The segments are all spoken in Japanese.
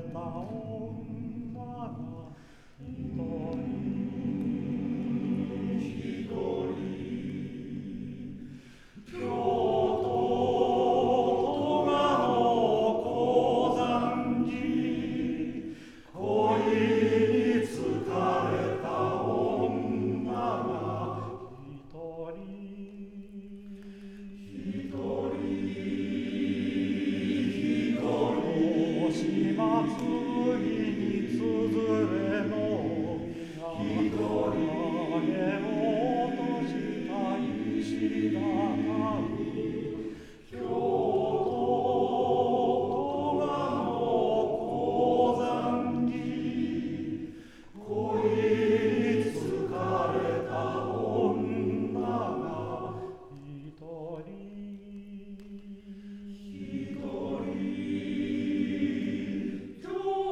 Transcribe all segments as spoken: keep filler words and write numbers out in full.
た女が一人一人京都戸賀の高山寺恋に疲れた女が一人一人一人し祭りにつづれの実が影を落とした石畳京都戸賀の高山寺恋に疲れた女が一人一人京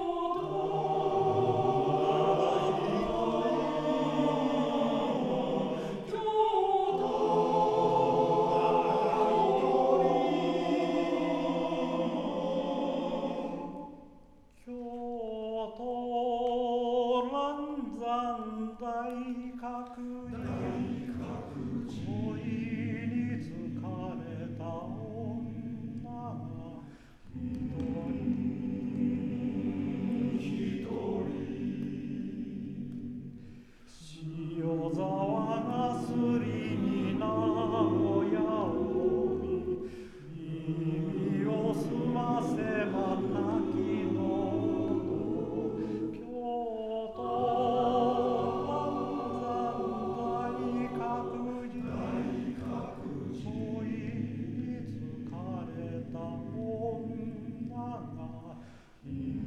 都嵐山大覚寺恋に疲れた女が一人一人塩沢がすりに名古屋を見耳を澄ませば滝の音京都嵐山大覚寺恋に疲れた女が